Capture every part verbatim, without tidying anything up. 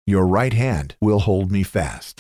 Your right hand will hold me fast.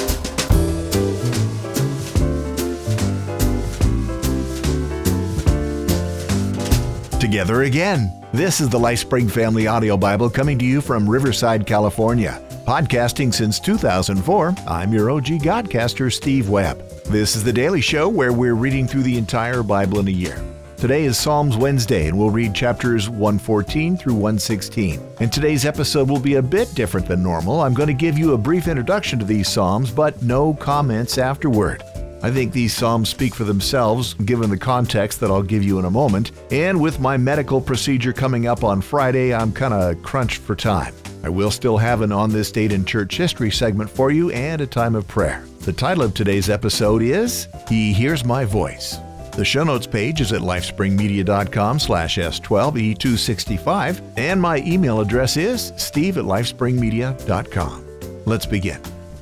Together again. This is the LifeSpring Family Audio Bible coming to you from Riverside, California. Podcasting since two thousand four, I'm your O G Godcaster, Steve Webb. This is the daily show where we're reading through the entire Bible in a year. Today is Psalms Wednesday, and we'll read chapters one fourteen through one sixteen. And today's episode will be a bit different than normal. I'm going to give you a brief introduction to these Psalms, but no comments afterward. I think these Psalms speak for themselves, given the context that I'll give you in a moment. And with my medical procedure coming up on Friday, I'm kind of crunched for time. I will still have an On This Date in Church History segment for you and a time of prayer. The title of today's episode is He Hears My Voice. The show notes page is at lifespringmedia.com slash S12E265, and my email address is steve at lifespringmedia.com. Let's begin.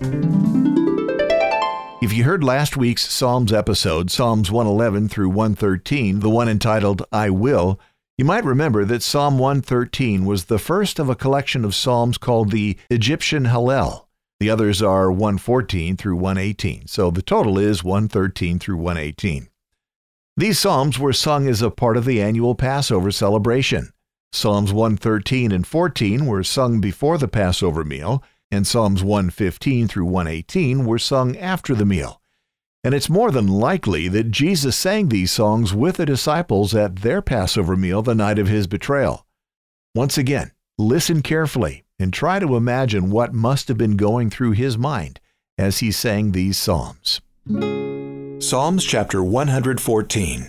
If you heard last week's Psalms episode, Psalms one eleven through one thirteen, the one entitled I Will, you might remember that Psalm one thirteen was the first of a collection of psalms called the Egyptian Hallel. The others are one fourteen through one eighteen, so the total is one thirteen through one eighteen. These psalms were sung as a part of the annual Passover celebration. Psalms one thirteen and fourteen were sung before the Passover meal, and Psalms one fifteen through one eighteen were sung after the meal. And it's more than likely that Jesus sang these songs with the disciples at their Passover meal the night of his betrayal. Once again, listen carefully and try to imagine what must have been going through his mind as he sang these psalms. Psalms chapter one fourteen.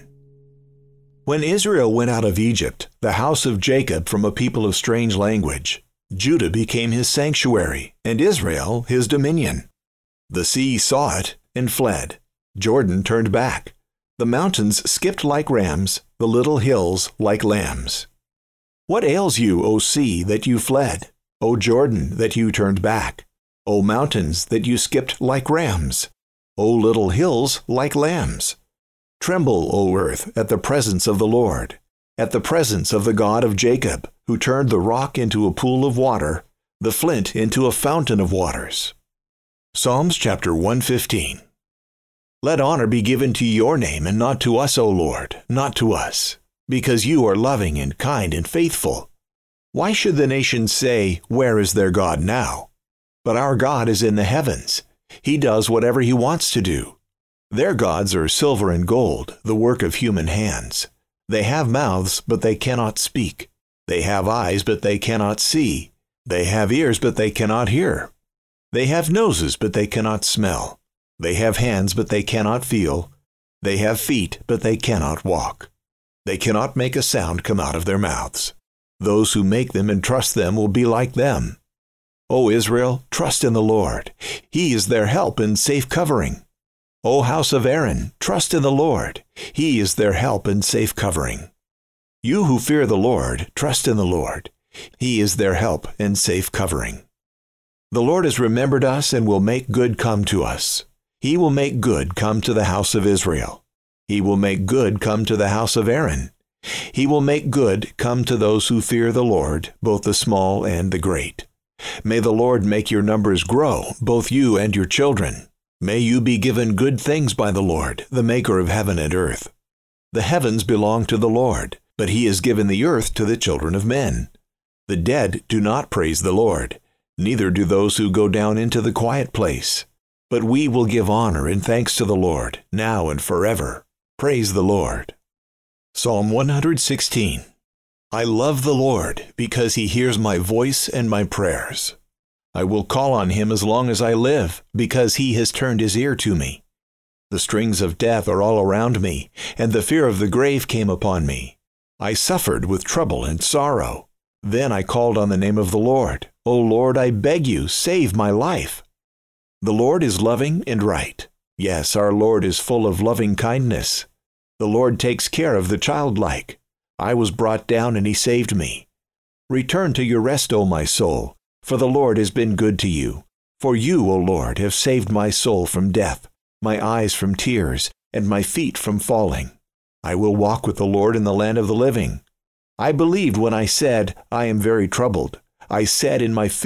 When Israel went out of Egypt, the house of Jacob from a people of strange language, Judah became his sanctuary, and Israel his dominion. The sea saw it and fled. Jordan turned back. The mountains skipped like rams, the little hills like lambs. What ails you, O sea, that you fled? O Jordan, that you turned back? O mountains, that you skipped like rams? O little hills like lambs? Tremble, O earth, at the presence of the Lord, at the presence of the God of Jacob, who turned the rock into a pool of water, the flint into a fountain of waters. Psalms chapter one fifteen. Let honor be given to your name, and not to us, O Lord, not to us, because you are loving and kind and faithful. Why should the nations say, where is their God now? But our God is in the heavens. He does whatever he wants to do. Their gods are silver and gold, the work of human hands. They have mouths, but they cannot speak. They have eyes, but they cannot see. They have ears, but they cannot hear. They have noses, but they cannot smell. They have hands, but they cannot feel. They have feet, but they cannot walk. They cannot make a sound come out of their mouths. Those who make them and trust them will be like them. O Israel, trust in the Lord. He is their help and safe covering. O house of Aaron, trust in the Lord. He is their help and safe covering. You who fear the Lord, trust in the Lord. He is their help and safe covering. The Lord has remembered us and will make good come to us. He will make good come to the house of Israel. He will make good come to the house of Aaron. He will make good come to those who fear the Lord, both the small and the great. May the Lord make your numbers grow, both you and your children. May you be given good things by the Lord, the maker of heaven and earth. The heavens belong to the Lord, but he has given the earth to the children of men. The dead do not praise the Lord, neither do those who go down into the quiet place. But we will give honor and thanks to the Lord, now and forever. Praise the Lord. Psalm one sixteen. I love the Lord, because he hears my voice and my prayers. I will call on him as long as I live, because he has turned his ear to me. The strings of death are all around me, and the fear of the grave came upon me. I suffered with trouble and sorrow. Then I called on the name of the Lord. O Lord, I beg you, save my life. The Lord is loving and right. Yes, our Lord is full of loving kindness. The Lord takes care of the childlike. I was brought down and he saved me. Return to your rest, O my soul, for the Lord has been good to you. For you, O Lord, have saved my soul from death, my eyes from tears, and my feet from falling. I will walk with the Lord in the land of the living. I believed when I said, I am very troubled. I said in my fear,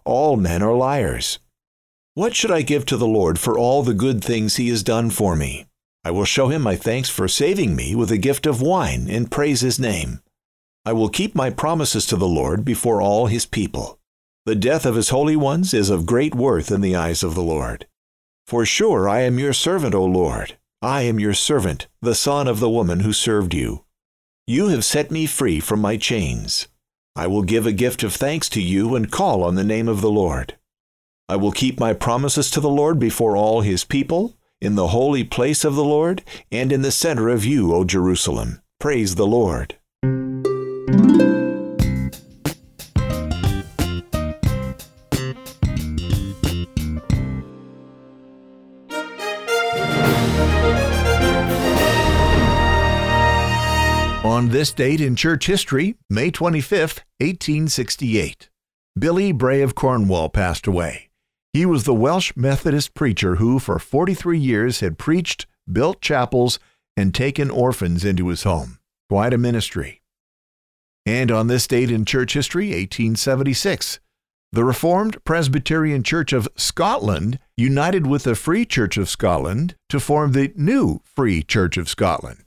all men are liars. What should I give to the Lord for all the good things He has done for me? I will show Him my thanks for saving me with a gift of wine and praise His name. I will keep my promises to the Lord before all His people. The death of His holy ones is of great worth in the eyes of the Lord. For sure I am your servant, O Lord. I am your servant, the son of the woman who served you. You have set me free from my chains. I will give a gift of thanks to you and call on the name of the Lord. I will keep my promises to the Lord before all His people, in the holy place of the Lord, and in the center of you, O Jerusalem. Praise the Lord. On this date in church history, May twenty-fifth, eighteen sixty-eight, Billy Bray of Cornwall passed away. He was the Welsh Methodist preacher who, for forty-three years, had preached, built chapels, and taken orphans into his home. Quite a ministry. And on this date in church history, eighteen seventy-six, the Reformed Presbyterian Church of Scotland united with the Free Church of Scotland to form the new Free Church of Scotland.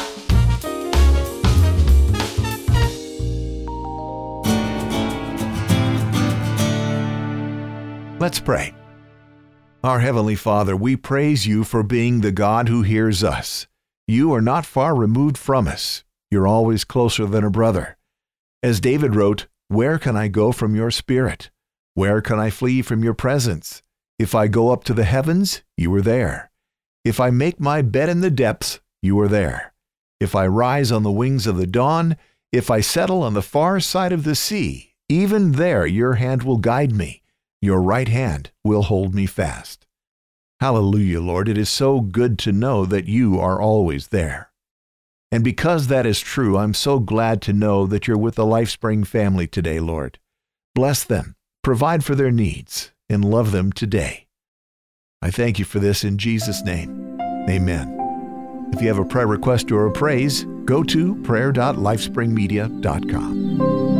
Let's pray. Our Heavenly Father, we praise You for being the God who hears us. You are not far removed from us. You're always closer than a brother. As David wrote, "Where can I go from Your Spirit? Where can I flee from Your presence? If I go up to the heavens, You are there. If I make my bed in the depths, You are there. If I rise on the wings of the dawn, if I settle on the far side of the sea, even there Your hand will guide me. Your right hand will hold me fast." Hallelujah, Lord. It is so good to know that You are always there. And because that is true, I'm so glad to know that You're with the LifeSpring family today, Lord. Bless them, provide for their needs, and love them today. I thank You for this in Jesus' name. Amen. If you have a prayer request or a praise, go to prayer dot lifespring media dot com.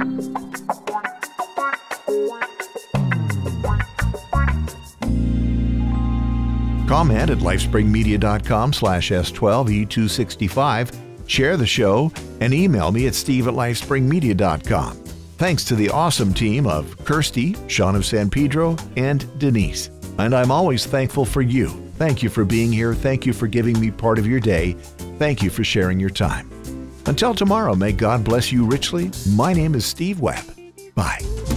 Comment at lifespringmedia.com slash S12E265, share the show, and email me at steve at lifespringmedia.com. Thanks to the awesome team of Kirsty, Sean of San Pedro, and Denise. And I'm always thankful for you. Thank you for being here. Thank you for giving me part of your day. Thank you for sharing your time. Until tomorrow, may God bless you richly. My name is Steve Webb. Bye.